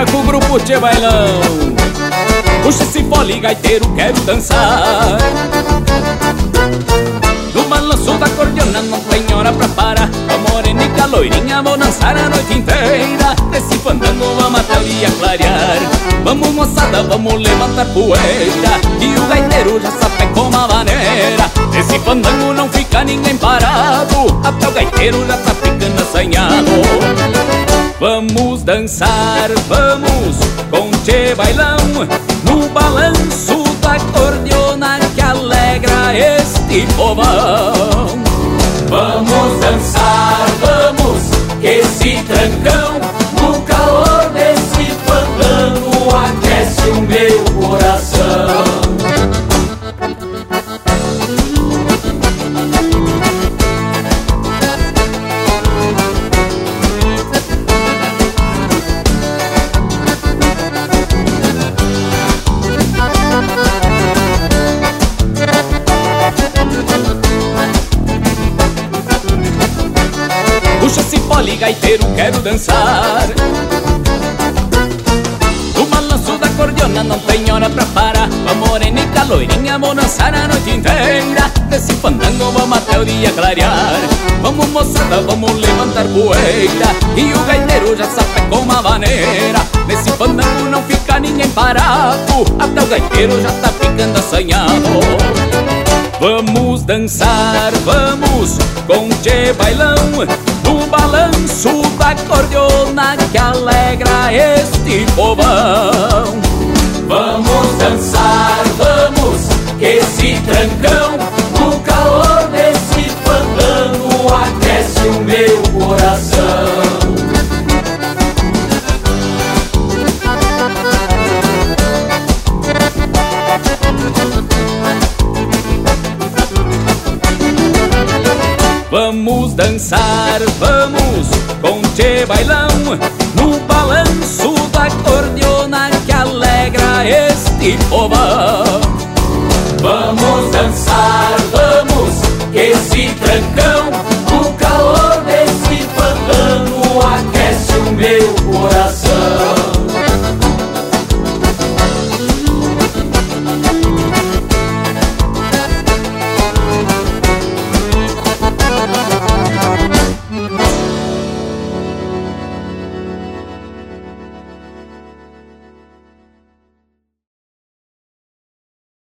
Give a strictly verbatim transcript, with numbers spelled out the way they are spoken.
terceira com o grupo Tchê Bailão. Puxa esse fole, gaiteiro, quero dançar. No balanço da cordiona não tem hora pra parar. A morenica loirinha, vou dançar a noite inteira. Nesse fandango vamos até o dia clarear. Vamos moçada, vamos levantar poeira. E o gaiteiro já sabe como a maneira. Nesse fandango não fica ninguém parado. Até o gaiteiro já tá ficando assanhado. Vamos dançar, vamos com Tchê Bailão. No balanço da cordiona que alegra este povão. Vamos dançar, vamos, que esse trancão no calor desse fandango aquece o meu coração. Puxa esse fole, gaiteiro, quero dançar. No balanço da cordiona não tem hora pra parar. A morenica loirinha, vou dançar a noite inteira. Nesse fandango vamos até o dia clarear. Vamos moçada, vamos levantar poeira. E o gaiteiro já sabe como a maneira. Nesse fandango não fica ninguém parado. Até o gaiteiro já tá ficando assanhado. Vamos dançar, vamos com Tchê Bailão. No balanço da cordiona que alegra este povão. Vamos dançar, vamos, que esse trancão no calor desse fandango aquece o meu coração. Vamos dançar, vamos com Tchê Bailão. No balanço da cordiona que alegra este povão. Vamos dançar, vamos, que esse trancão